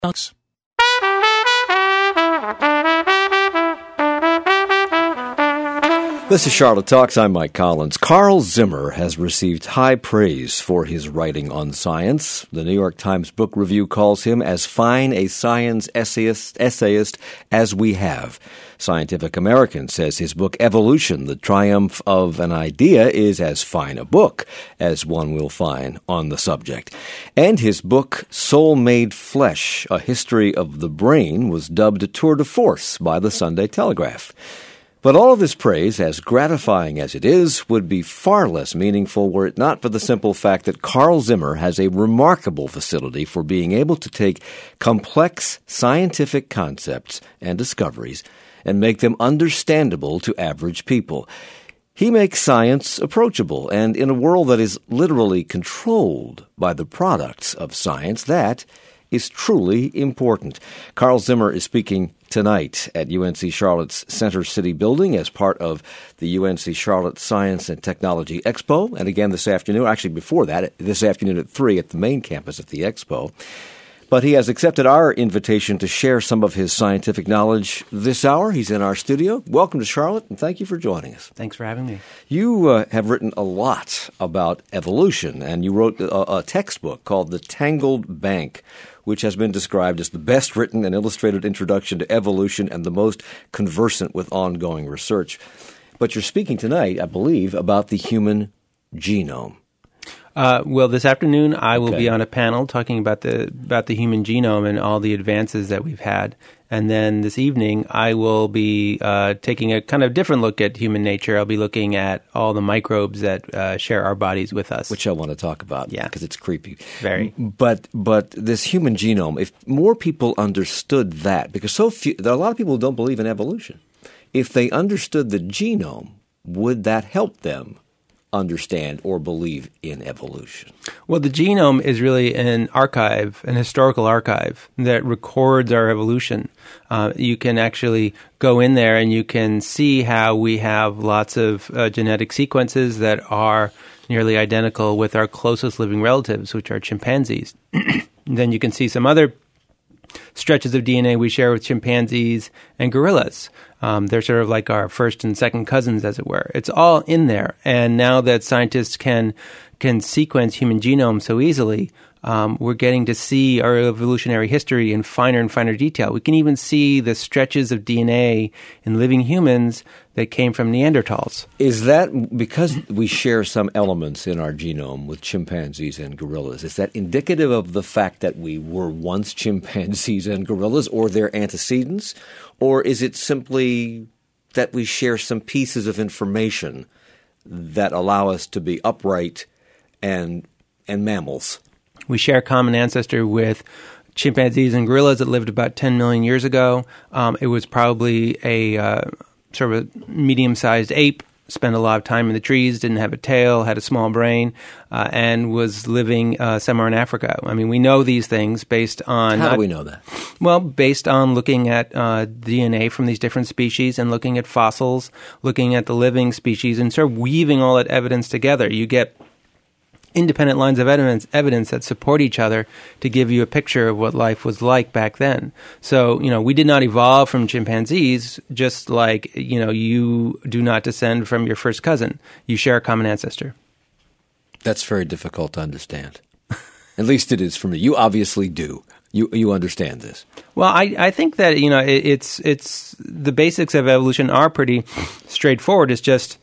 Talks. This is Charlotte Talks. I'm Mike Collins. Carl Zimmer has received high praise for his writing on science. The New York Times Book Review calls him as fine a science essayist as we have. Scientific American says his book Evolution, The Triumph of an Idea, is as fine a book as one will find on the subject. And his book Soul Made Flesh, A History of the Brain, was dubbed a tour de force by the Sunday Telegraph. But all of this praise, as gratifying as it is, would be far less meaningful were it not for the simple fact that Carl Zimmer has a remarkable facility for being able to take complex scientific concepts and discoveries and make them understandable to average people. He makes science approachable, and in a world that is literally controlled by the products of science, that is truly important. Carl Zimmer is speaking tonight at UNC Charlotte's Center City building as part of the UNC Charlotte Science and Technology Expo. And again this afternoon, actually before that, this afternoon at 3 at the main campus at the Expo. But he has accepted our invitation to share some of his scientific knowledge this hour. He's in our studio. Welcome to Charlotte, and thank you for joining us. Thanks for having me. You have written a lot about evolution, and you wrote a textbook called The Tangled Bank, which has been described as the best written and illustrated introduction to evolution and the most conversant with ongoing research. But you're speaking tonight, I believe, about the human genome. Well, this afternoon I will be on a panel talking about the human genome and all the advances that we've had. And then this evening I will be taking a kind of different look at human nature. I'll be looking at all the microbes that share our bodies with us. Which I want to talk about, because it's creepy. Very. But this human genome, if more people understood that, because there are a lot of people who don't believe in evolution. If they understood the genome, would that help them understand or believe in evolution? Well, the genome is really an archive, an historical archive that records our evolution. You can actually go in there and you can see how we have lots of genetic sequences that are nearly identical with our closest living relatives, which are chimpanzees. Then you can see some other stretches of DNA we share with chimpanzees and gorillas. They're sort of like our first and second cousins, as it were. It's all in there. And now that scientists can sequence human genomes so easily, we're getting to see our evolutionary history in finer and finer detail. We can even see the stretches of DNA in living humans that came from Neanderthals. Is that because we share some elements in our genome with chimpanzees and gorillas? Is that indicative of the fact that we were once chimpanzees and gorillas or their antecedents? Or is it simply that we share some pieces of information that allow us to be upright and mammals? We share a common ancestor with chimpanzees and gorillas that lived about 10 million years ago. It was probably a sort of a medium-sized ape, spent a lot of time in the trees, didn't have a tail, had a small brain, and was living somewhere in Africa. I mean, we know these things based on... How do we know that? Well, based on looking at DNA from these different species and looking at fossils, looking at the living species, and sort of weaving all that evidence together. You get independent lines of evidence that support each other to give you a picture of what life was like back then. So, we did not evolve from chimpanzees, just like, you do not descend from your first cousin. You share a common ancestor. That's very difficult to understand. At least it is for me. You obviously do. You understand this. Well, I think that, it's the basics of evolution are pretty straightforward. It's just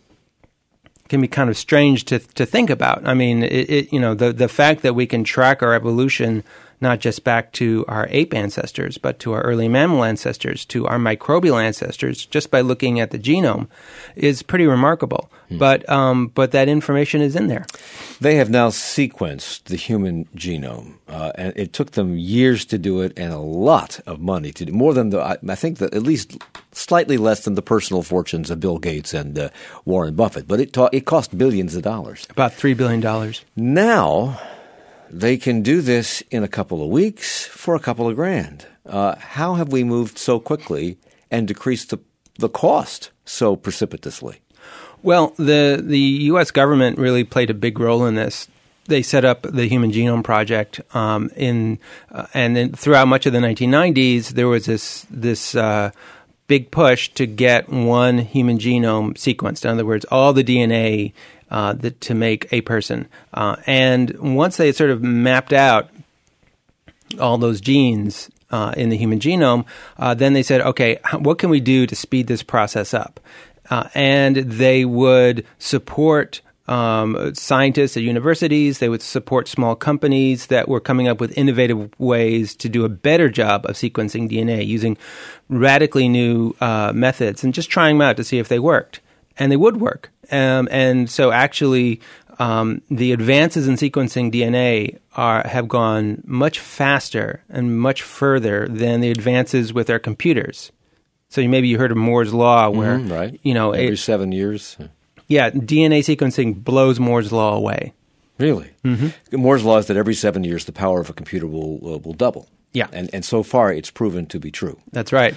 can be kind of strange to think about. I mean, the fact that we can track our evolution not just back to our ape ancestors, but to our early mammal ancestors, to our microbial ancestors, just by looking at the genome, is pretty remarkable. But that information is in there. They have now sequenced the human genome, and it took them years to do it and a lot of money to do more than I think that at least slightly less than the personal fortunes of Bill Gates and Warren Buffett. But it cost billions of dollars. About $3 billion. Now they can do this in a couple of weeks for a couple of grand. How have we moved so quickly and decreased the cost so precipitously? Well, the U.S. government really played a big role in this. they set up the Human Genome Project. And then throughout much of the 1990s, there was this big push to get one human genome sequenced. In other words, all the DNA to make a person. And once they sort of mapped out all those genes in the human genome, then they said, okay, what can we do to speed this process up? And they would support scientists at universities. They would support small companies that were coming up with innovative ways to do a better job of sequencing DNA using radically new methods and just trying them out to see if they worked. And they would work. And so actually, the advances in sequencing DNA have gone much faster and much further than the advances with our computers. So maybe you heard of Moore's Law, where right. Every 7 years. Yeah, DNA sequencing blows Moore's Law away. Really? Mm-hmm. Moore's Law is that every 7 years the power of a computer will double. Yeah, and so far it's proven to be true. That's right.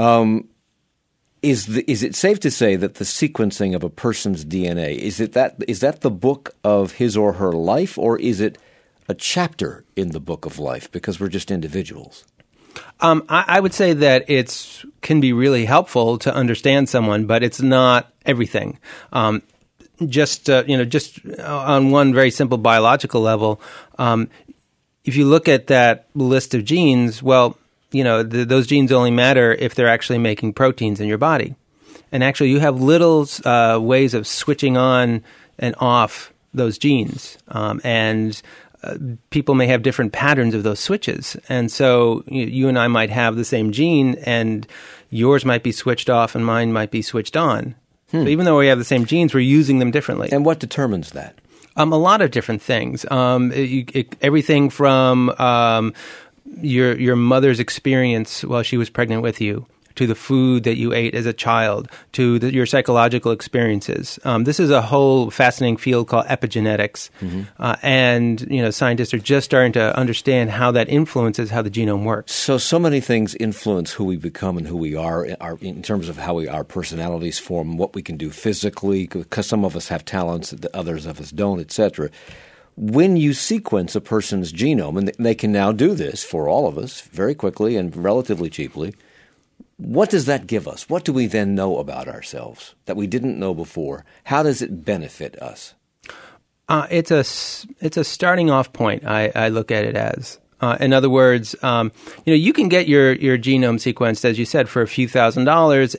Is it safe to say that the sequencing of a person's DNA is that the book of his or her life, or is it a chapter in the book of life because we're just individuals? I would say that it can be really helpful to understand someone, but it's not everything. Just on one very simple biological level, if you look at that list of genes, well, those genes only matter if they're actually making proteins in your body. And actually, you have little ways of switching on and off those genes. And people may have different patterns of those switches. And so you and I might have the same gene, and yours might be switched off and mine might be switched on. So even though we have the same genes, we're using them differently. And what determines that? A lot of different things. Everything from your mother's experience while she was pregnant with you, to the food that you ate as a child, to your psychological experiences. This is a whole fascinating field called epigenetics. And scientists are just starting to understand how that influences how the genome works. So many things influence who we become and who we are in terms of how our personalities form, what we can do physically, because some of us have talents that others of us don't, etc. When you sequence a person's genome, and they can now do this for all of us very quickly and relatively cheaply, what does that give us? What do we then know about ourselves that we didn't know before? How does it benefit us? It's a starting off point. I look at it as. In other words, you can get your genome sequenced, as you said, for a few $1,000s,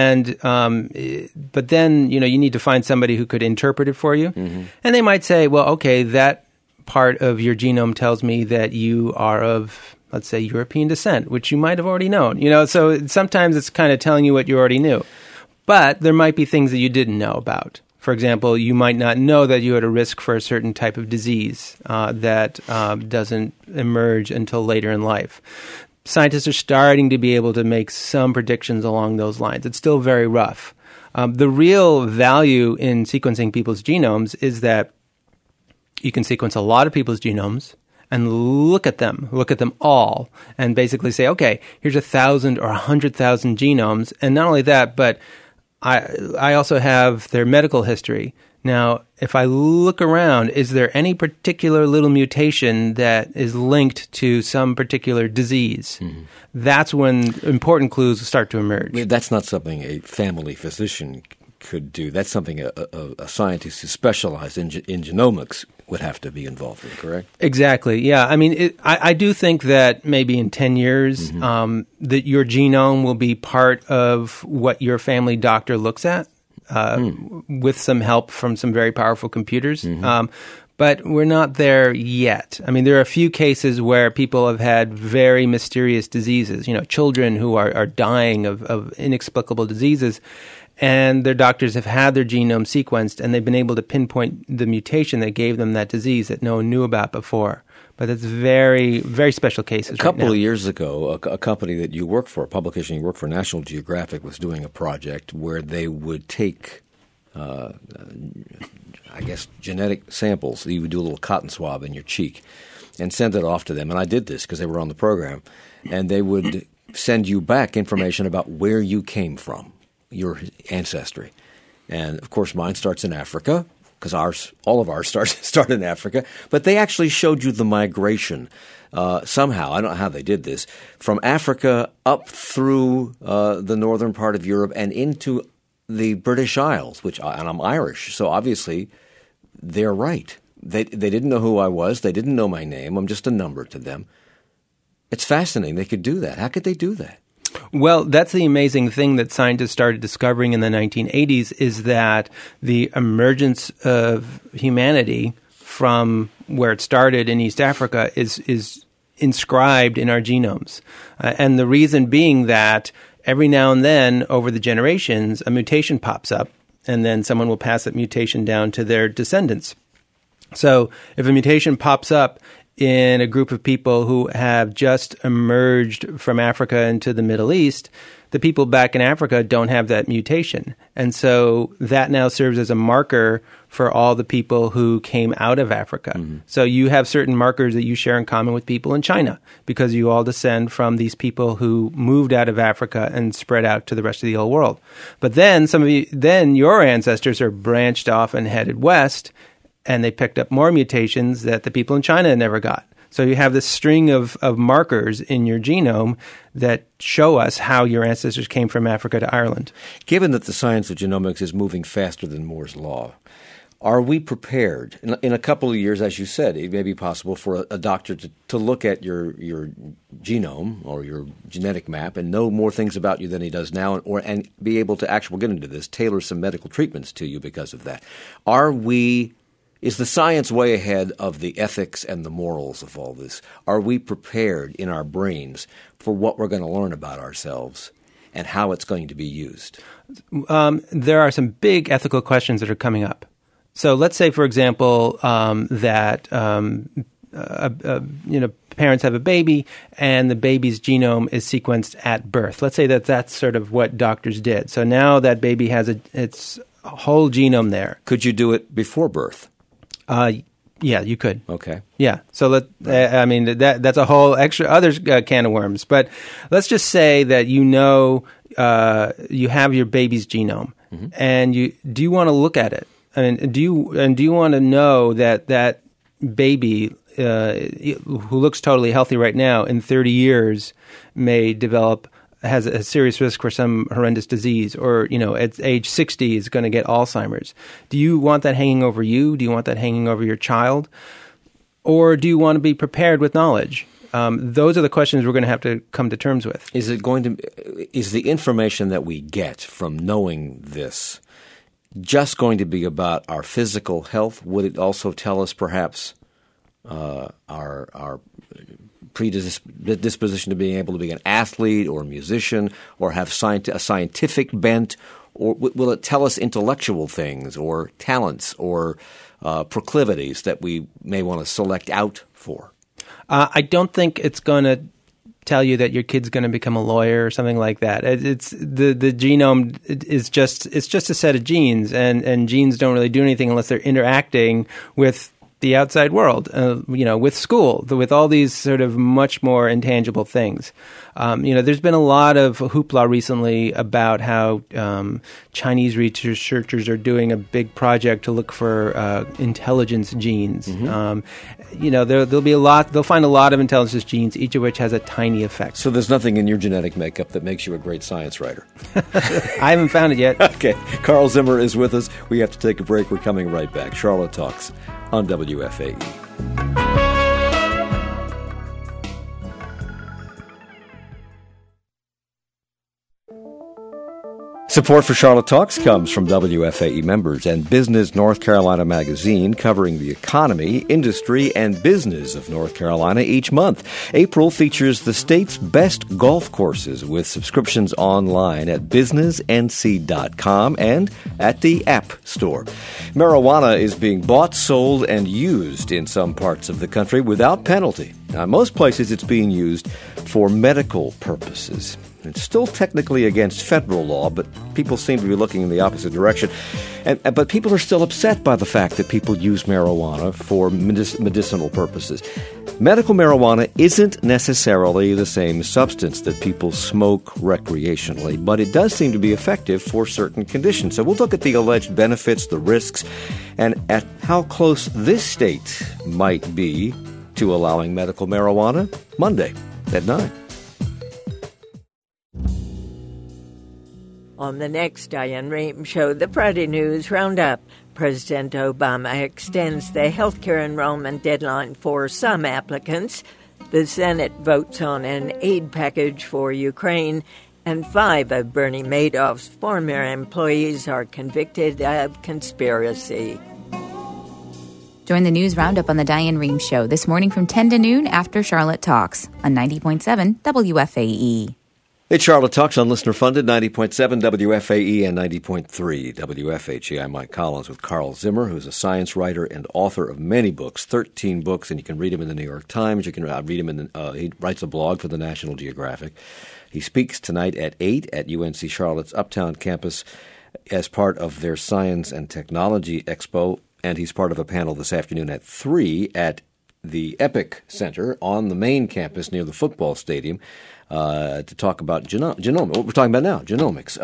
and but then you need to find somebody who could interpret it for you, and they might say, well, okay, that part of your genome tells me that you are of, let's say, European descent, which you might have already known. So sometimes it's kind of telling you what you already knew, but there might be things that you didn't know about. For example, you might not know that you had a risk for a certain type of disease that doesn't emerge until later in life. Scientists are starting to be able to make some predictions along those lines. It's still very rough. The real value in sequencing people's genomes is that you can sequence a lot of people's genomes and look at them all, and basically say, okay, here's 1,000 or 100,000 genomes, and not only that, but I also have their medical history. Now, if I look around, is there any particular little mutation that is linked to some particular disease? That's when important clues start to emerge. That's not something a family physician could do. That's something a scientist who specializes in genomics would have to be involved in, correct? Exactly, yeah. I mean, I do think that maybe in 10 years that your genome will be part of what your family doctor looks at with some help from some very powerful computers. But we're not there yet. I mean, there are a few cases where people have had very mysterious diseases, children who are dying of inexplicable diseases, and their doctors have had their genome sequenced, and they've been able to pinpoint the mutation that gave them that disease that no one knew about before. But it's very, very special cases. A couple of years ago, a company that you work for, a publication you work for, National Geographic, was doing a project where they would take, genetic samples. You would do a little cotton swab in your cheek and send it off to them. And I did this because they were on the program. And they would send you back information about where you came from, your ancestry. And, of course, mine starts in Africa. because all of ours start in Africa, but they actually showed you the migration somehow. I don't know how they did this, from Africa up through the northern part of Europe and into the British Isles, and I'm Irish, so obviously they're right. They didn't know who I was. They didn't know my name. I'm just a number to them. It's fascinating. They could do that. How could they do that? Well, that's the amazing thing that scientists started discovering in the 1980s is that the emergence of humanity from where it started in East Africa is inscribed in our genomes. And the reason being that every now and then over the generations, a mutation pops up, and then someone will pass that mutation down to their descendants. So if a mutation pops up in a group of people who have just emerged from Africa into the Middle East, the people back in Africa don't have that mutation. And so that now serves as a marker for all the people who came out of Africa. Mm-hmm. So you have certain markers that you share in common with people in China because you all descend from these people who moved out of Africa and spread out to the rest of the old world. But then your ancestors are branched off and headed west, and they picked up more mutations that the people in China never got. So you have this string of markers in your genome that show us how your ancestors came from Africa to Ireland. Given that the science of genomics is moving faster than Moore's Law, are we prepared? In a couple of years, as you said, it may be possible for a doctor to look at your genome or your genetic map and know more things about you than he does now, and be able to actually, we'll get into this, tailor some medical treatments to you because of that. Is the science way ahead of the ethics and the morals of all this? Are we prepared in our brains for what we're going to learn about ourselves and how it's going to be used? There are some big ethical questions that are coming up. So let's say, for example, that parents have a baby and the baby's genome is sequenced at birth. Let's say that that's sort of what doctors did. So now that baby has its whole genome there. Could you do it before birth? Yeah, you could. Okay. Yeah. So that's a whole other can of worms. But let's just say that you have your baby's genome, mm-hmm. and do you want to look at it? And do you want to know that baby who looks totally healthy right now in 30 years has a serious risk for some horrendous disease, or, at age 60 is going to get Alzheimer's. Do you want that hanging over you? Do you want that hanging over your child? Or do you want to be prepared with knowledge? Those are the questions we're going to have to come to terms with. Is the information that we get from knowing this just going to be about our physical health? Would it also tell us perhaps our predisposition to being able to be an athlete or a musician or have a scientific bent? Or will it tell us intellectual things or talents or proclivities that we may want to select out for? I don't think it's going to tell you that your kid's going to become a lawyer or something like that. It's the genome is just a set of genes, and genes don't really do anything unless they're interacting with the outside world, with school, with all these sort of much more intangible things. There's been a lot of hoopla recently about how Chinese researchers are doing a big project to look for intelligence genes. Mm-hmm. There'll be they'll find a lot of intelligence genes, each of which has a tiny effect. So there's nothing in your genetic makeup that makes you a great science writer? I haven't found it yet. Okay. Carl Zimmer is with us. We have to take a break. We're coming right back. Charlotte Talks on WFAE. Support for Charlotte Talks comes from WFAE members and Business North Carolina magazine, covering the economy, industry, and business of North Carolina each month. April features the state's best golf courses with subscriptions online at businessnc.com and at the App Store. Marijuana is being bought, sold, and used in some parts of the country without penalty. Now, in most places, it's being used for medical purposes. It's still technically against federal law, but people seem to be looking in the opposite direction. But people are still upset by the fact that people use marijuana for medicinal purposes. Medical marijuana isn't necessarily the same substance that people smoke recreationally, but it does seem to be effective for certain conditions. So we'll look at the alleged benefits, the risks, and at how close this state might be to allowing medical marijuana Monday at 9. On the next Diane Rehm Show, the Friday News Roundup. President Obama extends the healthcare enrollment deadline for some applicants. The Senate votes on an aid package for Ukraine, and 5 of Bernie Madoff's former employees are convicted of conspiracy. Join the News Roundup on the Diane Rehm Show this morning from 10 to noon after Charlotte Talks on 90.7 WFAE. It's Charlotte Talks on listener-funded 90.7 WFAE and 90.3 WFHE. I'm Mike Collins with Carl Zimmer, who's a science writer and author of many books, 13 books, and you can read him in the New York Times. You can read him he writes a blog for the National Geographic. He speaks tonight at 8 at UNC Charlotte's Uptown campus as part of their Science and Technology Expo, and he's part of a panel this afternoon at 3 at the Epic Center on the main campus near the football stadium to talk about genomics. What we're talking about now, genomics.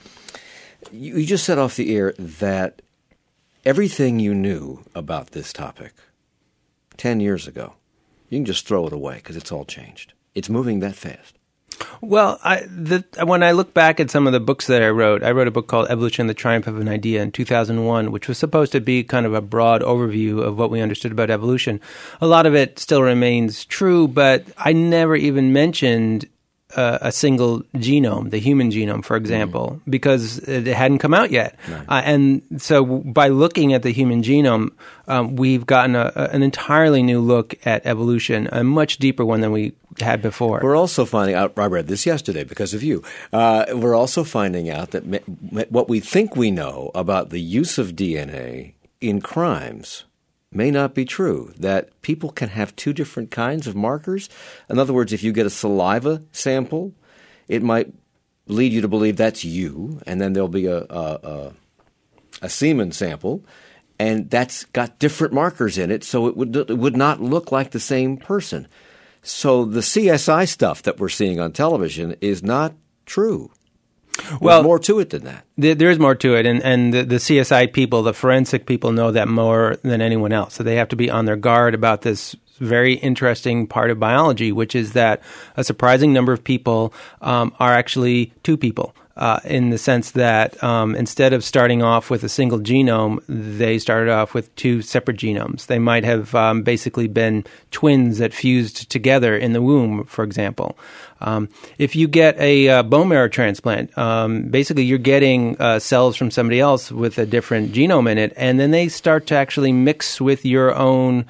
You just said off the air that everything you knew about this topic 10 years ago, you can just throw it away because it's all changed. It's moving that fast. Well, when I look back at some of the books that I wrote a book called Evolution and the Triumph of an Idea in 2001, which was supposed to be kind of a broad overview of what we understood about evolution. A lot of it still remains true, but I never even mentioned a single genome, the human genome, for example, because it hadn't come out yet. Right. And so by looking at the human genome, we've gotten an entirely new look at evolution, a much deeper one than we had before. We're also finding out, I read this yesterday because of you, we're also finding out that what we think we know about the use of DNA in crimes may not be true, that people can have 2 different kinds of markers. In other words, if you get a saliva sample, it might lead you to believe that's you, and then there'll be a semen sample, and that's got different markers in it, so it would not look like the same person. So the CSI stuff that we're seeing on television is not true. There's more to it than that. There is more to it, and the CSI people, the forensic people, know that more than anyone else. So they have to be on their guard about this very interesting part of biology, which is that a surprising number of people are actually 2 people. In the sense that instead of starting off with a single genome, they started off with 2 separate genomes. They might have basically been twins that fused together in the womb, for example. If you get a bone marrow transplant, basically you're getting cells from somebody else with a different genome in it, and then they start to actually mix with your own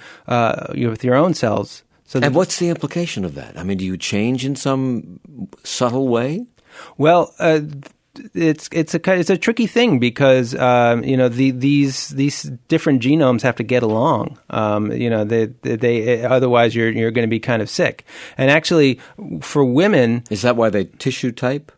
cells. And what's the implication of that? I mean, do you change in some subtle way? Well, it's a tricky thing because these different genomes have to get along. They otherwise you're going to be kind of sick. And actually, for women, is that why they tissue type?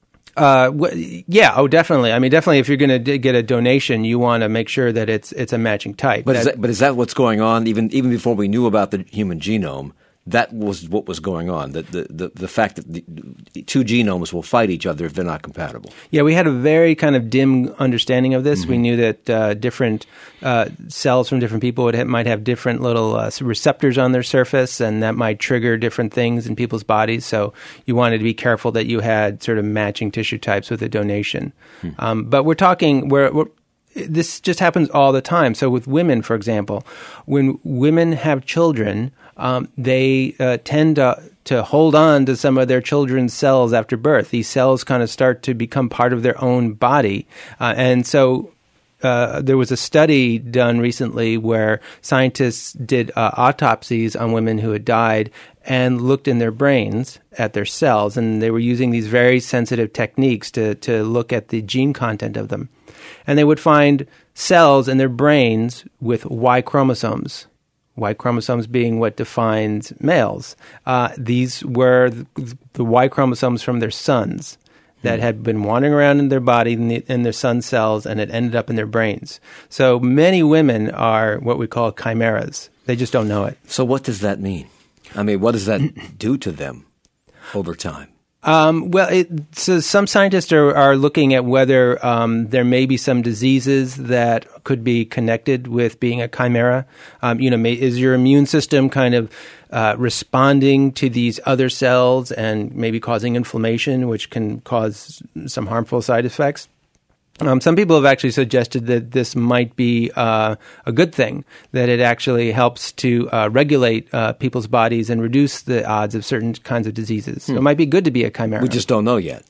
Yeah. Oh, definitely. I mean, definitely. If you're going to get a donation, you want to make sure that it's a matching type. But is that what's going on? Even before we knew about the human genome, that was what was going on. The fact that the 2 genomes will fight each other if they're not compatible. Yeah, we had a very kind of dim understanding of this. Mm-hmm. We knew that different cells from different people might have different little receptors on their surface, and that might trigger different things in people's bodies. So you wanted to be careful that you had sort of matching tissue types with a donation. But we're talking this just happens all the time. So with women, for example, when women have children, they tend to hold on to some of their children's cells after birth. These cells kind of start to become part of their own body. And so there was a study done recently where scientists did autopsies on women who had died and looked in their brains at their cells. And they were using these very sensitive techniques to look at the gene content of them. And they would find cells in their brains with Y chromosomes. Y chromosomes being what defines males. These were the Y chromosomes from their sons that had been wandering around in their body in their son's cells, and it ended up in their brains. So many women are what we call chimeras. They just don't know it. So what does that mean? I mean, what does that do to them over time? So some scientists are looking at whether there may be some diseases that could be connected with being a chimera. Is your immune system kind of responding to these other cells and maybe causing inflammation, which can cause some harmful side effects? Some people have actually suggested that this might be a good thing, that it actually helps to regulate people's bodies and reduce the odds of certain kinds of diseases. So it might be good to be a chimera. We just don't know yet.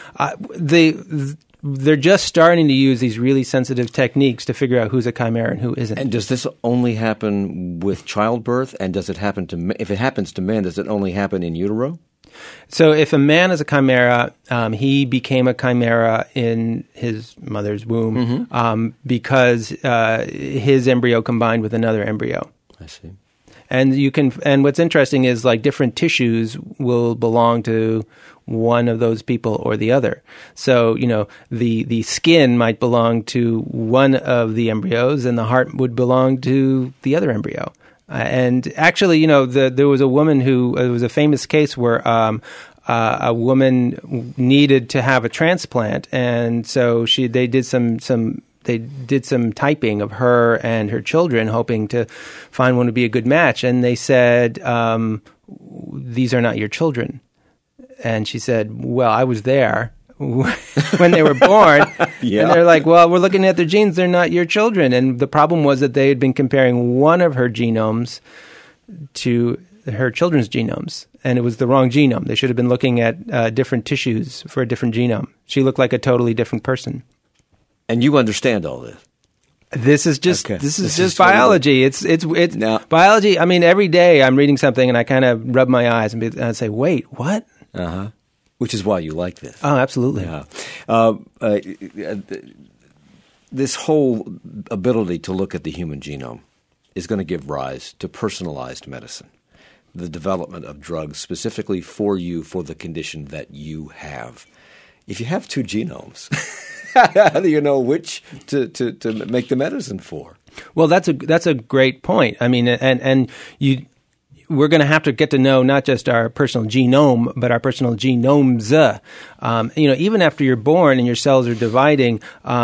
They're just starting to use these really sensitive techniques to figure out who's a chimera and who isn't. And does this only happen with childbirth? And does it happen to if it happens to men, does it only happen in utero? So if a man is a chimera, he became a chimera in his mother's womb because his embryo combined with another embryo. I see. And what's interesting is like different tissues will belong to one of those people or the other. So, the skin might belong to one of the embryos and the heart would belong to the other embryo. And actually, there was a woman it was a famous case where a woman needed to have a transplant, and so they did some typing of her and her children, hoping to find one to be a good match. And they said, "These are not your children." And she said, "Well, I was there when they were born." Yeah. And they're like, "Well, we're looking at their genes. They're not your children." And the problem was that they had been comparing one of her genomes to her children's genomes, and it was the wrong genome. They should have been looking at different tissues for a different genome. She looked like a totally different person. And you understand all this? This is just biology. It's now, biology. I mean, every day I'm reading something and I kind of rub my eyes and I say, "Wait, what?" Which is why you like this. Oh, absolutely. Yeah. This whole ability to look at the human genome is going to give rise to personalized medicine, the development of drugs specifically for you for the condition that you have. If you have two genomes, how do you know which to make the medicine for? Well, that's a great point. I mean, we're going to have to get to know not just our personal genome, but our personal genomes. Even after you're born and your cells are dividing,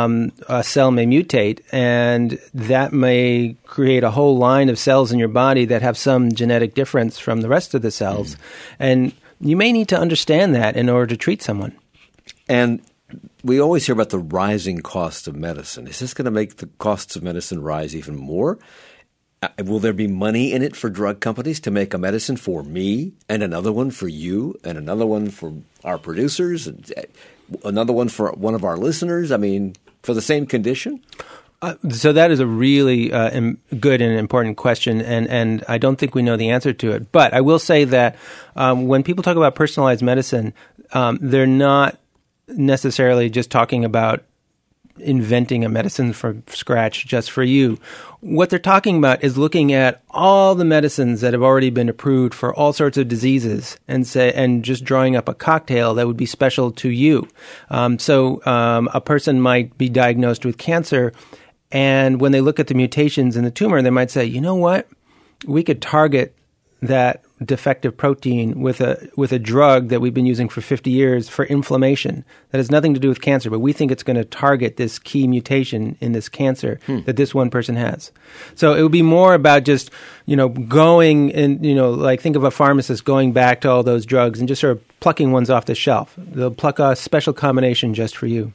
a cell may mutate, and that may create a whole line of cells in your body that have some genetic difference from the rest of the cells. And you may need to understand that in order to treat someone. And we always hear about the rising cost of medicine. Is this going to make the costs of medicine rise even more? Will there be money in it for drug companies to make a medicine for me and another one for you and another one for our producers and another one for one of our listeners? I mean, for the same condition? So that is a really good and important question, and I don't think we know the answer to it. But I will say that when people talk about personalized medicine, they're not necessarily just talking about inventing a medicine from scratch just for you. What they're talking about is looking at all the medicines that have already been approved for all sorts of diseases and just drawing up a cocktail that would be special to you. So a person might be diagnosed with cancer, and when they look at the mutations in the tumor, they might say, "You know what? We could target that defective protein with a drug that we've been using for 50 years for inflammation that has nothing to do with cancer, but we think it's going to target this key mutation in this cancer that this one person has." So it would be more about just, going and, like think of a pharmacist going back to all those drugs and just sort of plucking ones off the shelf. They'll pluck a special combination just for you.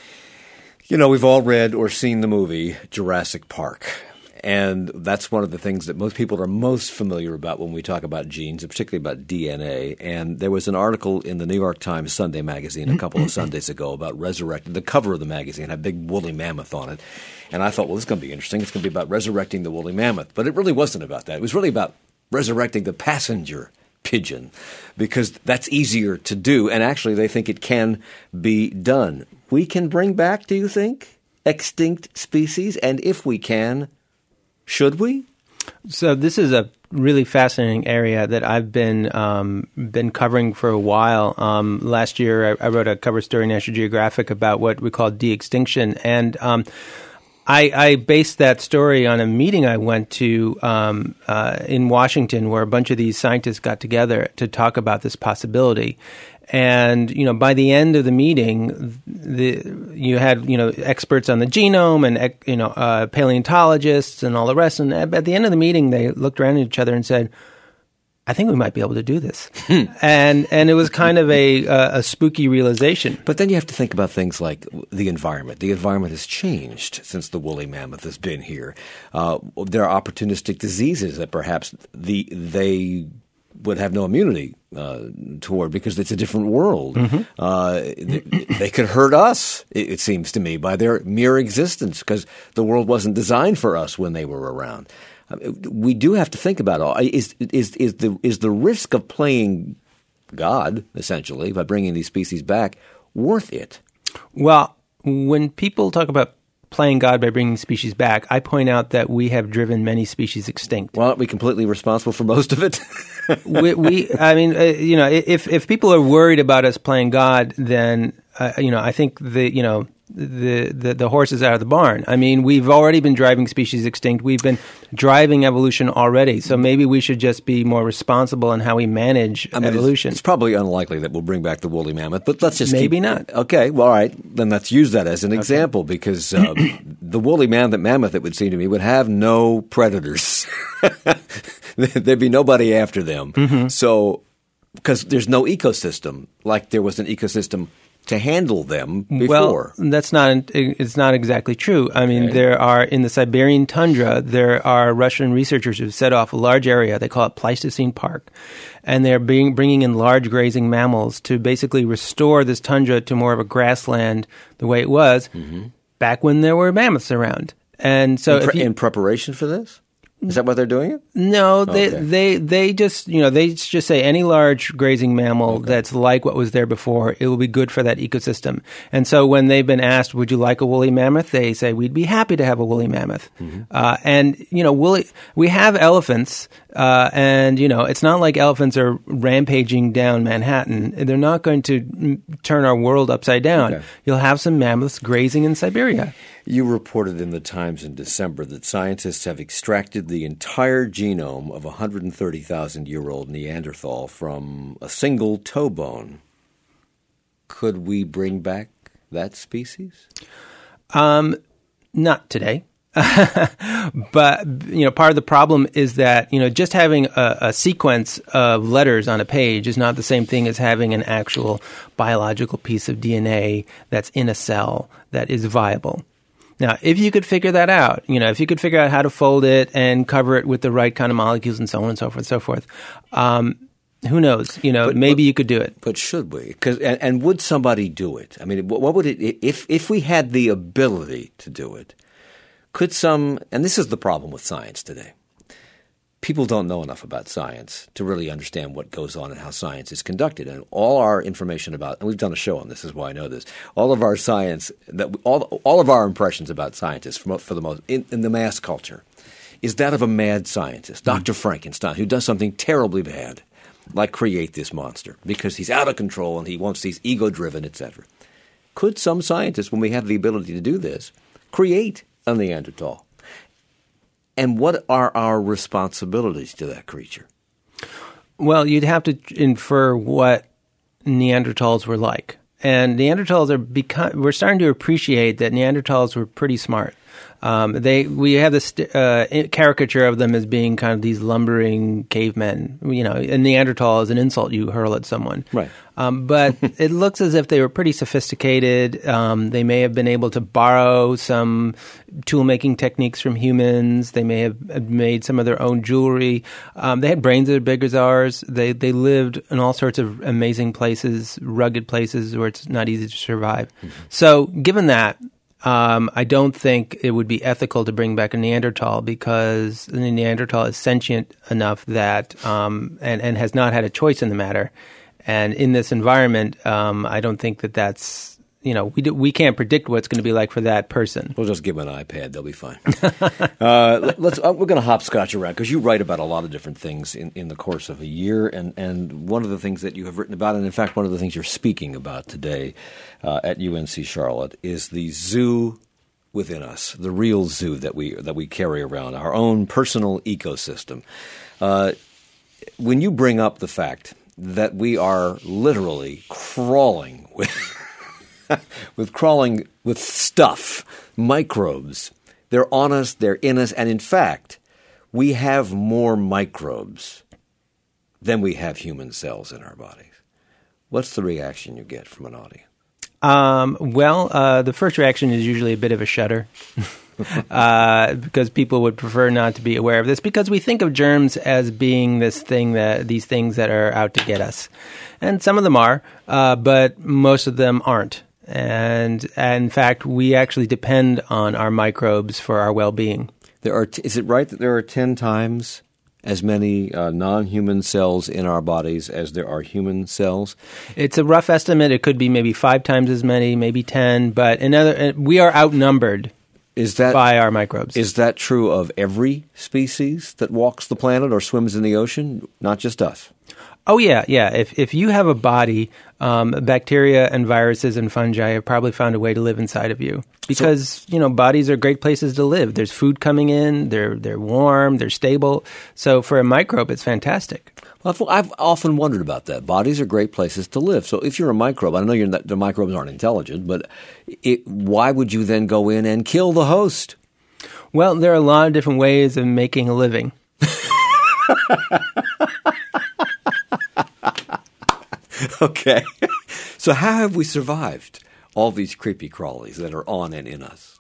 We've all read or seen the movie Jurassic Park. And that's one of the things that most people are most familiar about when we talk about genes, and particularly about DNA. And there was an article in the New York Times Sunday magazine a couple of Sundays ago about resurrecting. The cover of the magazine had a big woolly mammoth on it. And I thought, well, this is going to be interesting. It's going to be about resurrecting the woolly mammoth. But it really wasn't about that. It was really about resurrecting the passenger pigeon, because that's easier to do. And actually, they think it can be done. We can bring back, do you think, extinct species? And if we can, should we? So this is a really fascinating area that I've been covering for a while. Last year, I wrote a cover story in National Geographic about what we call de-extinction. And I based that story on a meeting I went to in Washington, where a bunch of these scientists got together to talk about this possibility. And, by the end of the meeting, you had, experts on the genome and, paleontologists and all the rest. And at the end of the meeting, they looked around at each other and said, I think we might be able to do this. And it was kind of a spooky realization. But then you have to think about things like the environment. The environment has changed since the woolly mammoth has been here. There are opportunistic diseases that perhaps they would have no immunity toward because it's a different world. They could hurt us, it seems to me, by their mere existence because the world wasn't designed for us when they were around. We do have to think about all. Is the risk of playing God, essentially, by bringing these species back, worth it? Well, when people talk about playing God by bringing species back, I point out that we have driven many species extinct. Well, aren't we completely responsible for most of it? If people are worried about us playing God, then I think the horse is out of the barn. I mean, we've already been driving species extinct. We've been driving evolution already. So maybe we should just be more responsible in how we manage evolution. It's probably unlikely that we'll bring back the woolly mammoth, but let's just not. Okay, well, all right. Then let's use that as an example because the woolly mammoth, it would seem to me, would have no predators. There'd be nobody after them. So, because there's no ecosystem like there was an ecosystem to handle them before. Well, it's not exactly true. I mean, there are, in the Siberian tundra, there are Russian researchers who've set off a large area, they call it Pleistocene Park, and they're bringing in large grazing mammals to basically restore this tundra to more of a grassland the way it was back when there were mammoths around. And so in preparation for this? Is that why they're doing it? No, they just say any large grazing mammal that's like what was there before, it will be good for that ecosystem. And so when they've been asked, would you like a woolly mammoth? They say, we'd be happy to have a woolly mammoth. We have elephants, and it's not like elephants are rampaging down Manhattan. They're not going to turn our world upside down. Okay. You'll have some mammoths grazing in Siberia. You reported in the Times in December that scientists have extracted the entire genome of a 130,000-year-old Neanderthal from a single toe bone. Could we bring back that species? Not today. But, part of the problem is that, just having a sequence of letters on a page is not the same thing as having an actual biological piece of DNA that's in a cell that is viable. Now, if you could figure that out, if you could figure out how to fold it and cover it with the right kind of molecules and so on and so forth, who knows? Maybe you could do it. But should we? And would somebody do it? I mean, what would it if we had the ability to do it? Could some? And this is the problem with science today. People don't know enough about science to really understand what goes on and how science is conducted. And all our information about, and we've done a show on this, is why I know this, all of our science, all of our impressions about scientists, for the most, in the mass culture, is that of a mad scientist, Dr. Frankenstein, who does something terribly bad, like create this monster, because he's out of control and he's ego-driven, etc. Could some scientists, when we have the ability to do this, create a Neanderthal? And what are our responsibilities to that creature? Well, you'd have to infer what Neanderthals were like. And Neanderthals we're starting to appreciate that Neanderthals were pretty smart. We have this caricature of them as being kind of these lumbering cavemen. A Neanderthal is an insult you hurl at someone. Right. But it looks as if they were pretty sophisticated. They may have been able to borrow some tool-making techniques from humans. They may have made some of their own jewelry. They had brains that are big as ours. They lived in all sorts of amazing places, rugged places where it's not easy to survive. Mm-hmm. So given that, I don't think it would be ethical to bring back a Neanderthal because the Neanderthal is sentient enough that and has not had a choice in the matter. And in this environment, I don't think that's we can't predict what it's going to be like for that person. We'll just give them an iPad; they'll be fine. We're going to hopscotch around because you write about a lot of different things in the course of a year, and one of the things that you have written about, and in fact, one of the things you're speaking about today at UNC Charlotte, is the zoo within us, the real zoo that we carry around, our own personal ecosystem. When you bring up the fact that we are literally crawling with stuff, microbes, they're on us, they're in us, and in fact, we have more microbes than we have human cells in our bodies. What's the reaction you get from an audience? The first reaction is usually a bit of a shudder because people would prefer not to be aware of this because we think of germs as being these things that are out to get us. And some of them are, but most of them aren't. And in fact, we actually depend on our microbes for our well-being. Is it right that there are 10 times as many non-human cells in our bodies as there are human cells? It's a rough estimate. It could be maybe 5 times as many, maybe 10, but we are outnumbered by our microbes. Is that true of every species that walks the planet or swims in the ocean, not just us? Oh, yeah. If you have a body, bacteria and viruses and fungi have probably found a way to live inside of you. Because, bodies are great places to live. There's food coming in, they're warm, they're stable. So for a microbe, it's fantastic. Well, I've often wondered about that. Bodies are great places to live. So if you're a microbe, I know the microbes aren't intelligent, but why would you then go in and kill the host? Well, there are a lot of different ways of making a living. Okay. So how have we survived all these creepy crawlies that are on and in us?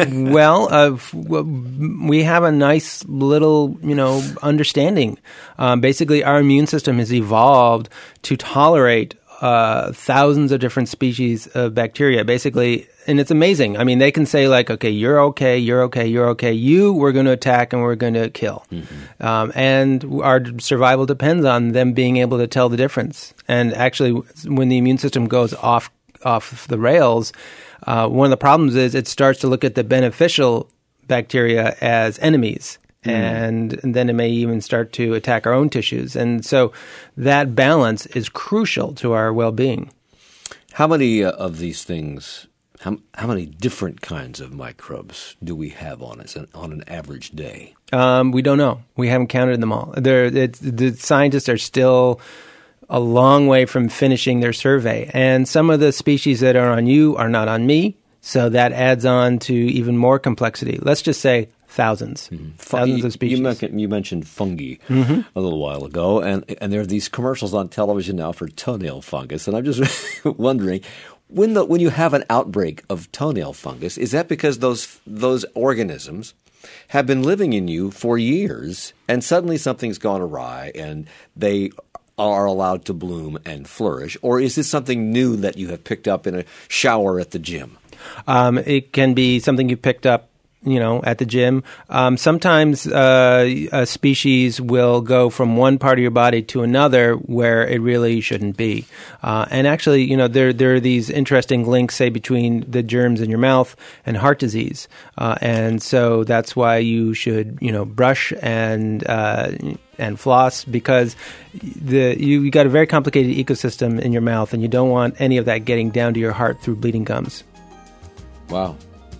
We have a nice little, understanding. Basically, our immune system has evolved to tolerate thousands of different species of bacteria, basically, and it's amazing. I mean, they can say like, okay, you're okay, you're okay, you're okay. We're going to attack and we're going to kill. Mm-hmm. And our survival depends on them being able to tell the difference. And actually, when the immune system goes off the rails, one of the problems is it starts to look at the beneficial bacteria as enemies. And then it may even start to attack our own tissues. And so that balance is crucial to our well-being. How many of these things, how many different kinds of microbes do we have on an average day? We don't know. We haven't counted them all. The scientists are still a long way from finishing their survey. And some of the species that are on you are not on me. So that adds on to even more complexity. Let's just say thousands, thousands of species. You mentioned fungi a little while ago, and there are these commercials on television now for toenail fungus, and I'm just wondering, when you have an outbreak of toenail fungus, is that because those organisms have been living in you for years, and suddenly something's gone awry, and they are allowed to bloom and flourish, or is this something new that you have picked up in a shower at the gym? It can be something you picked up, at the gym. Sometimes a species will go from one part of your body to another where it really shouldn't be. And actually, there are these interesting links, say, between the germs in your mouth and heart disease. And so that's why you should, brush and floss, because you got a very complicated ecosystem in your mouth, and you don't want any of that getting down to your heart through bleeding gums. Wow.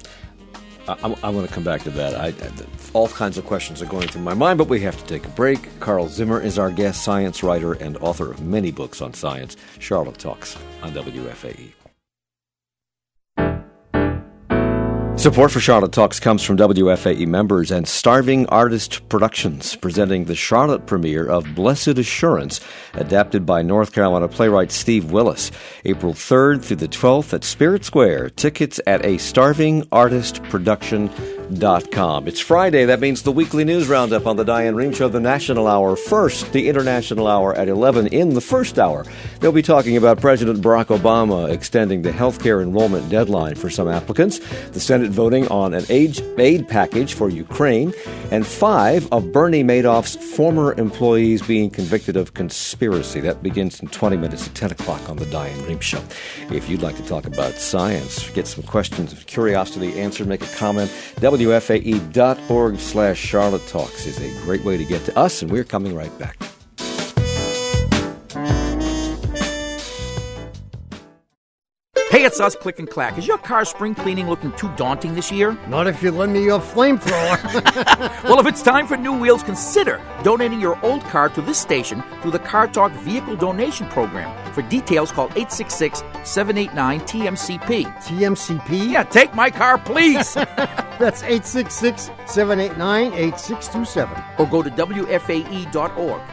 I want to come back to that. All kinds of questions are going through my mind, but we have to take a break. Carl Zimmer is our guest, science writer and author of many books on science. Charlotte Talks on WFAE. Support for Charlotte Talks comes from WFAE members and Starving Artist Productions, presenting the Charlotte premiere of Blessed Assurance, adapted by North Carolina playwright Steve Willis, April 3rd through the 12th at Spirit Square. Tickets at starvingartistproduction.com. It's Friday. That means the weekly news roundup on the Diane Rehm Show, the National Hour first, the International Hour at 11. In the first hour, they'll be talking about President Barack Obama extending the healthcare enrollment deadline for some applicants, the Senate voting on an aid package for Ukraine, and 5 of Bernie Madoff's former employees being convicted of conspiracy. That begins in 20 minutes at 10 o'clock on the Diane Rehm Show. If you'd like to talk about science, get some questions of curiosity answered, make a comment, WFAE.org/Charlotte Talks is a great way to get to us, and we're coming right back. Hey, it's us, Click and Clack. Is your car spring cleaning looking too daunting this year? Not if you lend me your flamethrower. Well, if it's time for new wheels, consider donating your old car to this station through the Car Talk Vehicle Donation Program. For details, call 866-789-TMCP. TMCP? Yeah, take my car, please. That's 866-789-8627. Or go to WFAE.org.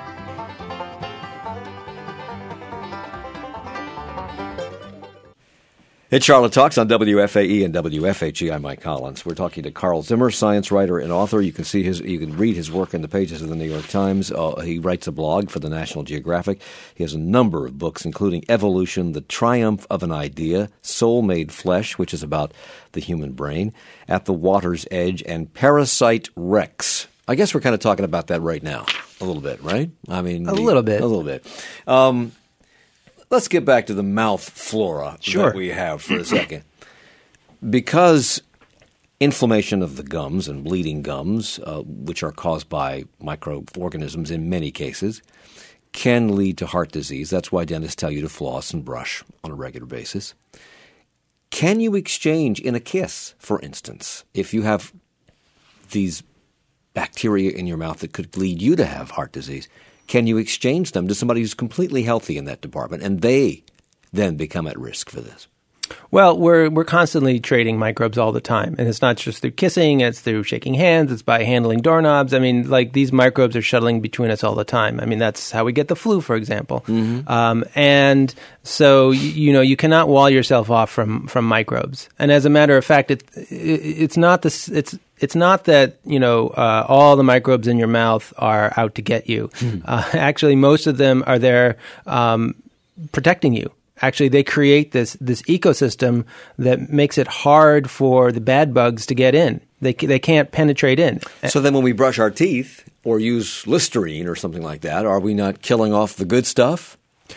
It's Charlotte Talks on WFAE and WFHE. I'm Mike Collins. We're talking to Carl Zimmer, science writer and author. You can read his work in the pages of the New York Times. He writes a blog for the National Geographic. He has a number of books, including Evolution, The Triumph of an Idea, Soul Made Flesh, which is about the human brain, At the Water's Edge, and Parasite Rex. I guess we're kind of talking about that right now, a little bit, right? I mean, a little bit. Let's get back to the mouth flora that we have for a second. Because inflammation of the gums and bleeding gums, which are caused by microorganisms in many cases, can lead to heart disease. That's why dentists tell you to floss and brush on a regular basis. Can you exchange in a kiss, for instance, if you have these bacteria in your mouth that could lead you to have heart disease? Can you exchange them to somebody who's completely healthy in that department, and they then become at risk for this? Well, we're constantly trading microbes all the time, and it's not just through kissing, it's through shaking hands, it's by handling doorknobs. I mean, like, these microbes are shuttling between us all the time. I mean, that's how we get the flu, for example. Mm-hmm. And so, you cannot wall yourself off from microbes. And as a matter of fact, it's not that, all the microbes in your mouth are out to get you. Actually, most of them are there protecting you. Actually, they create this ecosystem that makes it hard for the bad bugs to get in. They can't penetrate in. So then when we brush our teeth or use Listerine or something like that, are we not killing off the good stuff?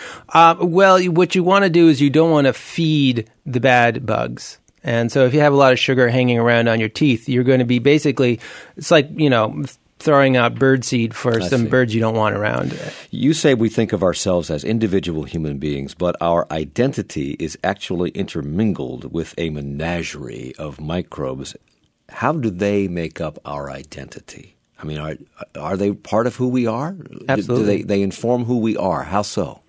Well, what you want to do is you don't want to feed the bad bugs. And so if you have a lot of sugar hanging around on your teeth, you're going to be basically, it's like, throwing out birdseed for some birds you don't want around. You say we think of ourselves as individual human beings, but our identity is actually intermingled with a menagerie of microbes. How do they make up our identity? I mean, are they part of who we are? Absolutely. Do they inform who we are? How so?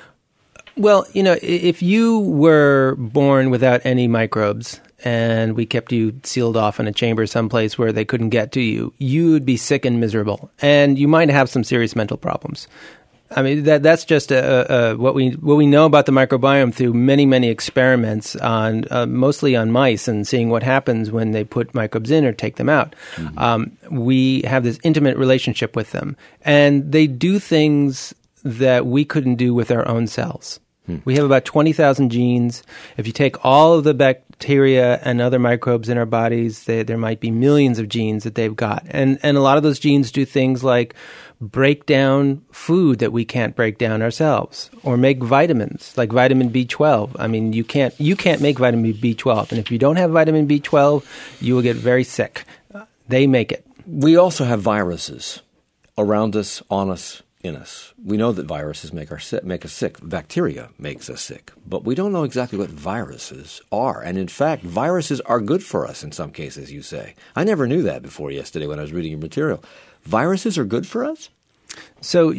Well, if you were born without any microbes and we kept you sealed off in a chamber someplace where they couldn't get to you, you would be sick and miserable, and you might have some serious mental problems. I mean, that's just what we know about the microbiome through many, many experiments on mostly on mice and seeing what happens when they put microbes in or take them out. Mm-hmm. We have this intimate relationship with them, and they do things that we couldn't do with our own cells. We have about 20,000 genes. If you take all of the bacteria and other microbes in our bodies, there might be millions of genes that they've got. And a lot of those genes do things like break down food that we can't break down ourselves, or make vitamins like vitamin B12. I mean, you can't make vitamin B12. And if you don't have vitamin B12, you will get very sick. They make it. We also have viruses around us, on us, in us. We know that viruses make us sick. Bacteria makes us sick. But we don't know exactly what viruses are. And in fact, viruses are good for us in some cases, you say. I never knew that before yesterday when I was reading your material. Viruses are good for us? So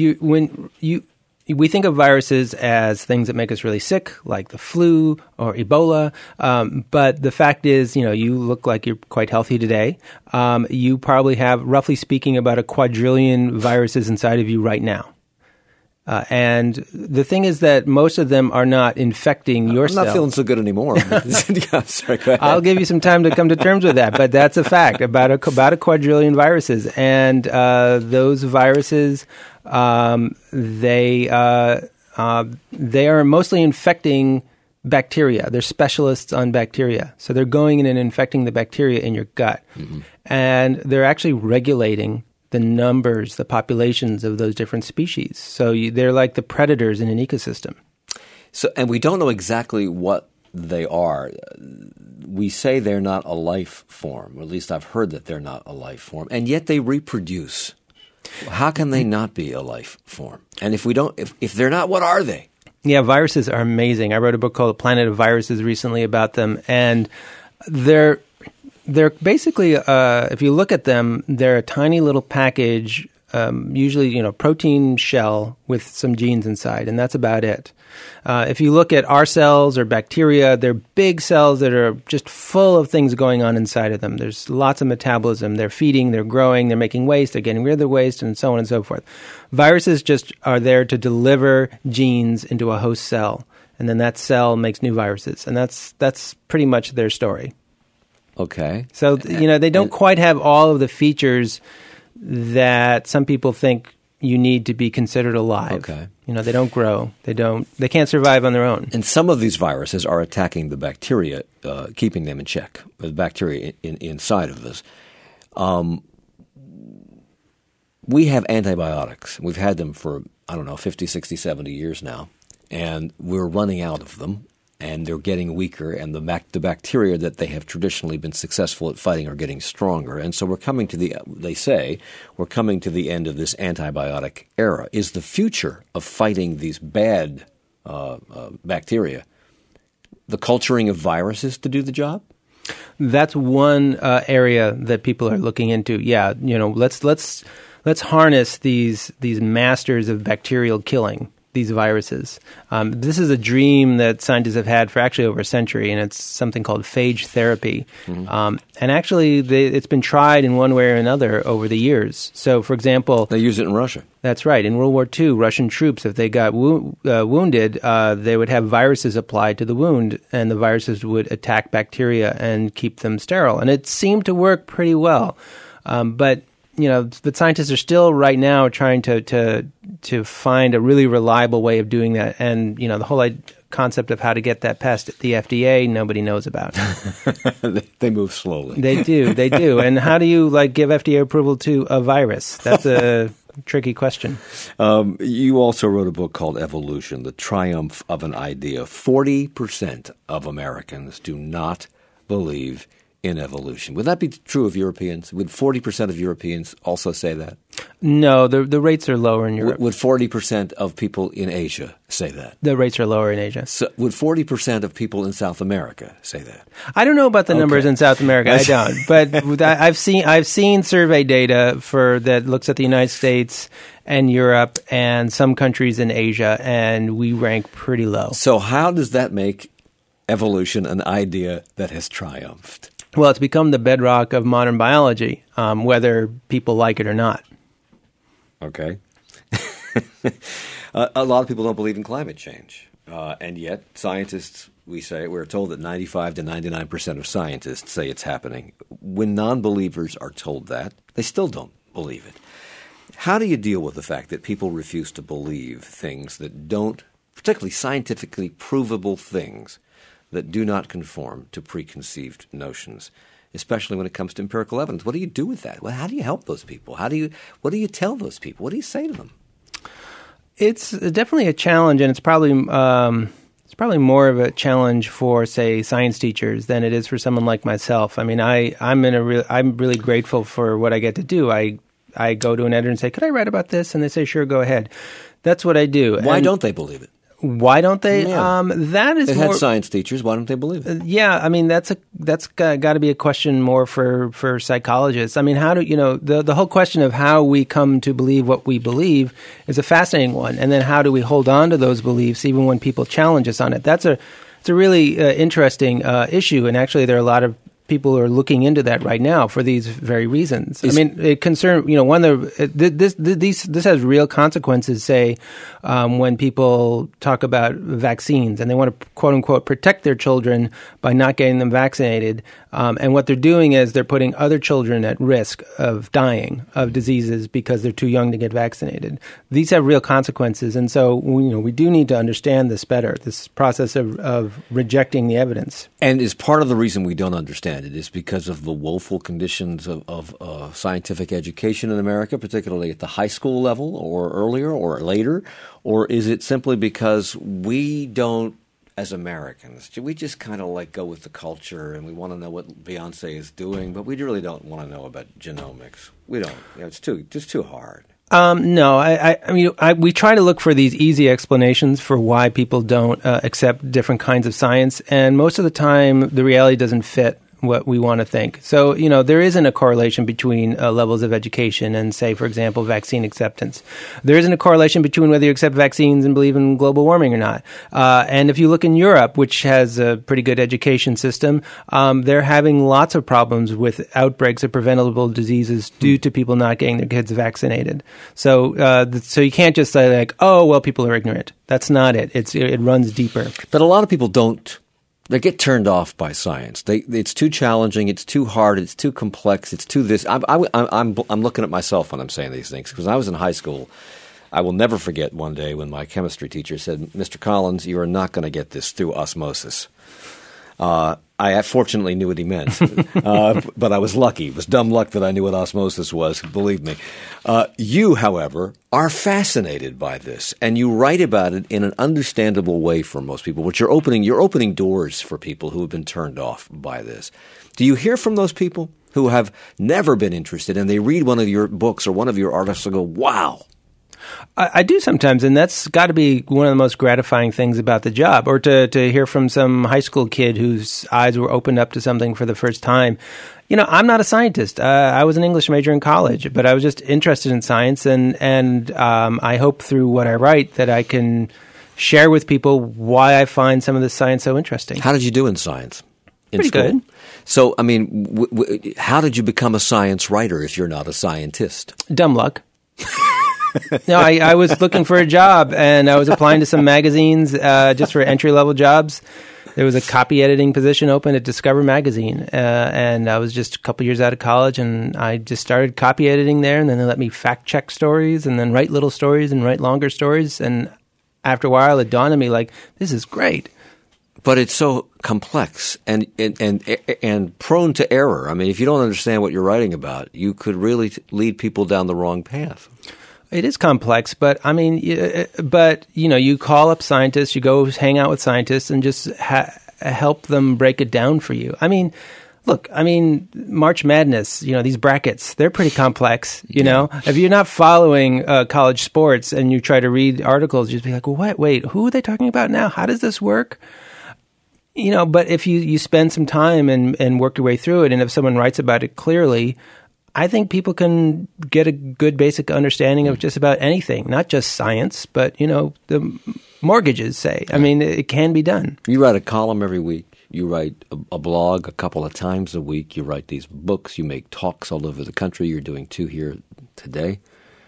we think of viruses as things that make us really sick, like the flu or Ebola. But the fact is, you look like you're quite healthy today. You probably have, roughly speaking, about 1 quadrillion viruses inside of you right now. And the thing is that most of them are not infecting your cells. I'm not feeling so good anymore. Sorry, go ahead. I'll give you some time to come to terms with that, but that's a fact, about 1 quadrillion viruses. And those viruses, they are mostly infecting bacteria. They're specialists on bacteria. So they're going in and infecting the bacteria in your gut. Mm-hmm. And they're actually regulating the numbers, the populations of those different species. So they're like the predators in an ecosystem. So, and we don't know exactly what they are. We say they're not a life form, or at least I've heard that they're not a life form, and yet they reproduce. How can they not be a life form? And if they're not, what are they? Yeah, viruses are amazing. I wrote a book called Planet of Viruses recently about them, and they're basically, if you look at them, they're a tiny little package, usually protein shell with some genes inside, and that's about it. If you look at our cells or bacteria, they're big cells that are just full of things going on inside of them. There's lots of metabolism. They're feeding, they're growing, they're making waste, they're getting rid of the waste, and so on and so forth. Viruses just are there to deliver genes into a host cell, and then that cell makes new viruses, and that's pretty much their story. Okay. So, they don't quite have all of the features that some people think you need to be considered alive. Okay. They don't grow. They can't survive on their own. And some of these viruses are attacking the bacteria, keeping them in check, the bacteria inside of us. We have antibiotics. We've had them for, 50, 60, 70 years now, and we're running out of them. And they're getting weaker, and the bacteria that they have traditionally been successful at fighting are getting stronger. And so we're coming to the end of this antibiotic era. Is the future of fighting these bad bacteria the culturing of viruses to do the job? That's one area that people are looking into. Yeah, let's harness these masters of bacterial killing, these viruses. This is a dream that scientists have had for actually over a century, and it's something called phage therapy. Mm-hmm. And actually, it's been tried in one way or another over the years. So, for example... They use it in Russia. That's right. In World War II, Russian troops, if they got wounded, they would have viruses applied to the wound, and the viruses would attack bacteria and keep them sterile. And it seemed to work pretty well. But scientists are still right now trying to find a really reliable way of doing that. And, the whole concept of how to get that past the FDA, nobody knows about. They move slowly. They do. And how do you give FDA approval to a virus? That's a tricky question. You also wrote a book called Evolution, The Triumph of an Idea. 40% of Americans do not believe in evolution. Would that be true of Europeans? Would 40% of Europeans also say that? No, the rates are lower in Europe. Would 40% of people in Asia say that? The rates are lower in Asia. So would 40% of people in South America say that? I don't know about the numbers in South America. I don't. But I've seen survey data that looks at the United States and Europe and some countries in Asia, and we rank pretty low. So how does that make evolution an idea that has triumphed? Well, it's become the bedrock of modern biology, whether people like it or not. Okay. A lot of people don't believe in climate change. And yet, scientists, we're told that 95 to 99% of scientists say it's happening. When non-believers are told that, they still don't believe it. How do you deal with the fact that people refuse to believe things that don't, particularly scientifically provable things, that do not conform to preconceived notions, especially when it comes to empirical evidence? What do you do with that? Well, how do you help those people? What do you tell those people? What do you say to them? It's definitely a challenge, and it's probably more of a challenge for, say, science teachers than it is for someone like myself. I mean, I'm really grateful for what I get to do. I go to an editor and say, "Could I write about this?" And they say, "Sure, go ahead." That's what I do. Why don't they believe it? Why don't they? Yeah. That is they more. Had science teachers. Why don't they believe it? Yeah, I mean that's got to be a question more for psychologists. I mean, how do the whole question of how we come to believe what we believe is a fascinating one, and then how do we hold on to those beliefs even when people challenge us on it? It's a really interesting issue, and actually there are a lot of people are looking into that right now for these very reasons. I mean, it concern this has real consequences. Say when people talk about vaccines and they want to quote unquote protect their children by not getting them vaccinated, and what they're doing is they're putting other children at risk of dying of diseases because they're too young to get vaccinated. These have real consequences, and so we do need to understand this better. This process of rejecting the evidence, and is part of the reason we don't understand it is because of the woeful conditions of scientific education in America, particularly at the high school level or earlier or later? Or is it simply because we don't, as Americans, we just kind of go with the culture and we want to know what Beyonce is doing, but we really don't want to know about genomics? We don't. It's too hard. No, I mean, we try to look for these easy explanations for why people don't accept different kinds of science, and most of the time, the reality doesn't fit what we want to think. So, there isn't a correlation between levels of education and, say, for example, vaccine acceptance. There isn't a correlation between whether you accept vaccines and believe in global warming or not. And if you look in Europe, which has a pretty good education system, they're having lots of problems with outbreaks of preventable diseases due to people not getting their kids vaccinated. So, so you can't just say like, oh, well, people are ignorant. That's not it. It runs deeper. But a lot of people don't. They get turned off by science. It's too challenging. It's too hard. It's too complex. It's too this. I'm looking at myself when I'm saying these things because when I was in high school, I will never forget one day when my chemistry teacher said, "Mr. Collins, you are not going to get this through osmosis." I fortunately knew what he meant, but I was lucky. It was dumb luck that I knew what osmosis was, believe me. You, however, are fascinated by this, and you write about it in an understandable way for most people, which you're opening doors for people who have been turned off by this. Do you hear from those people who have never been interested, and they read one of your books or one of your articles and go, wow? I do sometimes, and that's got to be one of the most gratifying things about the job, or to hear from some high school kid whose eyes were opened up to something for the first time. I'm not a scientist. I was an English major in college, but I was just interested in science, and I hope through what I write that I can share with people why I find some of this science so interesting. How did you do in science? Pretty good. So, I mean, how did you become a science writer if you're not a scientist? Dumb luck. No, I was looking for a job, and I was applying to some magazines just for entry-level jobs. There was a copy editing position open at Discover Magazine, and I was just a couple years out of college, and I just started copy editing there, and then they let me fact-check stories, and then write little stories and write longer stories, and after a while it dawned on me, like, this is great. But it's so complex and prone to error. I mean, if you don't understand what you're writing about, you could really lead people down the wrong path. It is complex, but I mean, you call up scientists, you go hang out with scientists, and just help them break it down for you. I mean, look, March Madness, these brackets, they're pretty complex. If you're not following college sports and you try to read articles, you just be like, well, wait, who are they talking about now? How does this work? But if you spend some time and work your way through it, and if someone writes about it clearly, I think people can get a good basic understanding of just about anything, not just science, but, the mortgages, say. I mean, it can be done. You write a column every week. You write a blog a couple of times a week. You write these books. You make talks all over the country. You're doing 2 here today.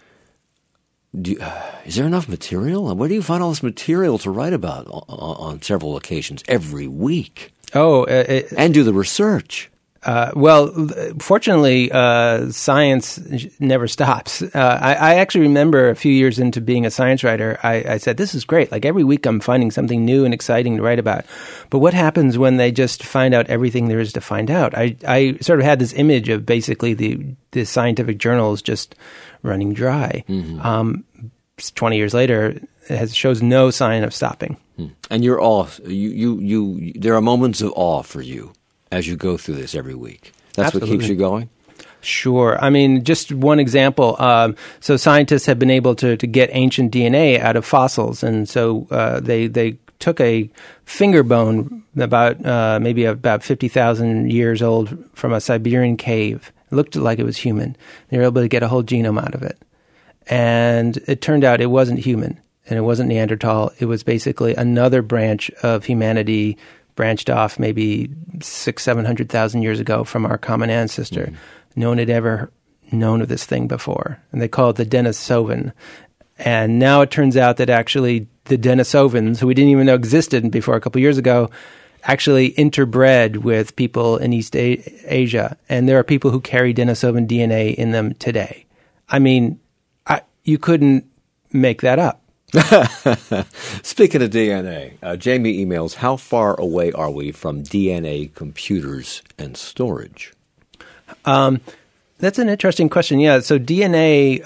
Is there enough material? Where do you find all this material to write about on several occasions every week? And do the research. Well, fortunately, science never stops. I actually remember a few years into being a science writer, I said, this is great. Like every week I'm finding something new and exciting to write about. But what happens when they just find out everything there is to find out? I sort of had this image of basically the scientific journals just running dry. Mm-hmm. 20 years later, it shows no sign of stopping. And you're off. There are moments of awe for you as you go through this every week. That's Absolutely. What keeps you going? Sure. I mean, just one example. So scientists have been able to get ancient DNA out of fossils. And so they took a finger bone maybe about 50,000 years old from a Siberian cave. It looked like it was human. They were able to get a whole genome out of it. And it turned out it wasn't human, and it wasn't Neanderthal. It was basically another branch of humanity branched off maybe 600,000-700,000 years ago from our common ancestor. No one had ever known of this thing before. And they call it the Denisovan. And now it turns out that actually the Denisovans, who we didn't even know existed before a couple years ago, actually interbred with people in East Asia. And there are people who carry Denisovan DNA in them today. I mean, you couldn't make that up. Speaking of DNA, Jamie emails, how far away are we from DNA computers and storage? That's an interesting question. Yeah, so DNA,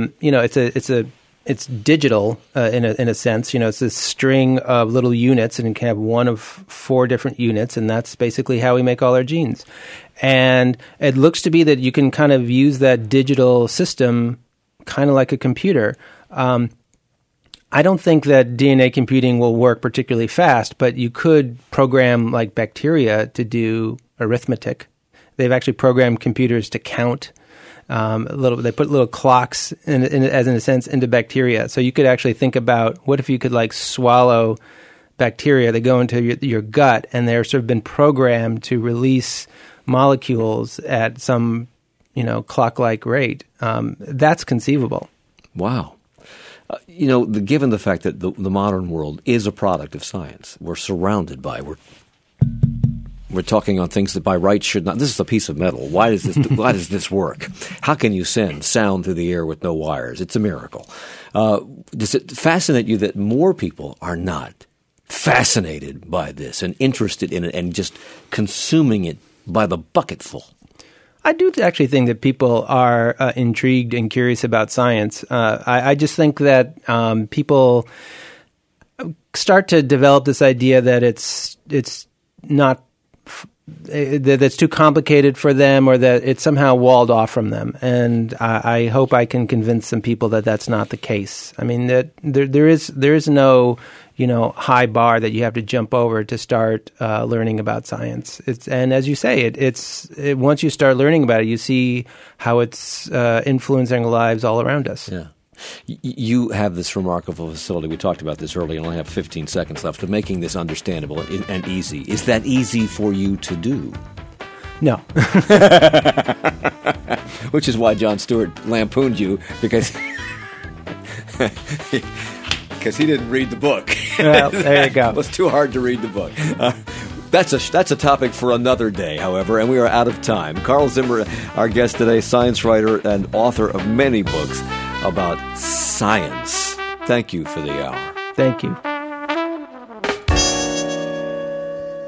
it's digital in a sense. It's a string of little units, and it can have one of 4 different units, and that's basically how we make all our genes. And it looks to be that you can kind of use that digital system kind of like a computer. I don't think that DNA computing will work particularly fast, but you could program like bacteria to do arithmetic. They've actually programmed computers to count. They put little clocks, in a sense, into bacteria. So you could actually think about, what if you could like swallow bacteria? They go into your gut, and they're sort of been programmed to release molecules at some, clock-like rate. That's conceivable. Wow. Given the fact that the modern world is a product of science, we're surrounded by, we're talking on things that by rights should not. This is a piece of metal. Why does this work? How can you send sound through the air with no wires? It's a miracle. Does it fascinate you that more people are not fascinated by this and interested in it and just consuming it by the bucketful? I do actually think that people are intrigued and curious about science. I just think that people start to develop this idea that it's not that's too complicated for them, or that it's somehow walled off from them. And I hope I can convince some people that that's not the case. I mean, that there is no high bar that you have to jump over to start learning about science. And as you say, once you start learning about it, you see how it's influencing our lives all around us. Yeah. You have this remarkable facility. We talked about this earlier. I only have 15 seconds left of making this understandable and easy. Is that easy for you to do? No. Which is why Jon Stewart lampooned you, because he didn't read the book. Well, there you go. It was too hard to read the book. That's a topic for another day, however, and we are out of time. Carl Zimmer, our guest today, science writer and author of many books about science. Thank you for the hour. Thank you.